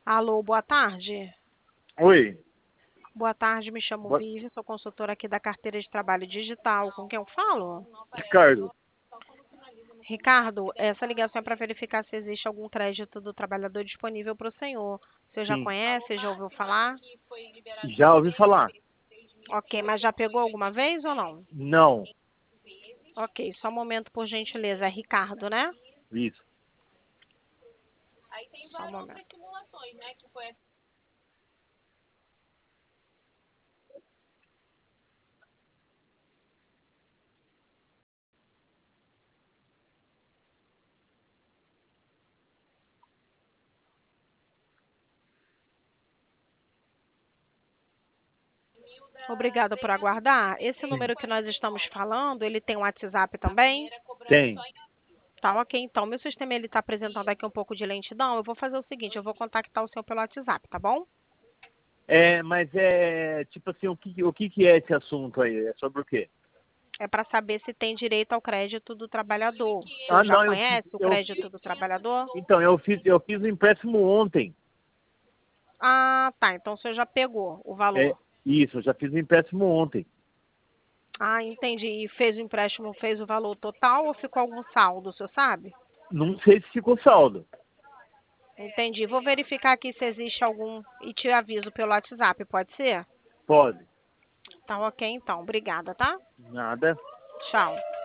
Alô, boa tarde. Oi, Boa tarde, me chamo boa- Vivi, sou consultora aqui da carteira de trabalho digital. Com quem eu falo? Ricardo. Ricardo, essa ligação é para verificar se existe algum crédito do trabalhador disponível para o senhor. Você já Sim, conhece, já ouviu falar? já ouvi falar. Ok, mas já pegou alguma vez ou não? Não, Ok, só um momento, por gentileza. É Ricardo, né? isso. Só um momento. Obrigada por aguardar. Esse Sim, número que nós estamos falando, ele tem um WhatsApp também? tem. Tá, ok. Então, meu sistema ele está apresentando aqui um pouco de lentidão. Eu vou fazer o seguinte, eu vou contactar o senhor pelo WhatsApp, tá bom? Mas é tipo assim, o que é esse assunto aí? É sobre o quê? É para saber se tem direito ao crédito do trabalhador. O Ah, senhor já não, conhece o crédito do trabalhador? então, eu fiz o empréstimo ontem. Ah, tá. Então o senhor já pegou o É, valor. isso, eu já fiz o empréstimo ontem. Ah, entendi. E fez o empréstimo, fez o valor total ou ficou algum saldo, o senhor sabe? Não sei se ficou saldo. Entendi. Vou verificar aqui se existe algum e te aviso pelo WhatsApp, pode ser? Pode. Tá ok, então. Obrigada, tá? Nada. Tchau.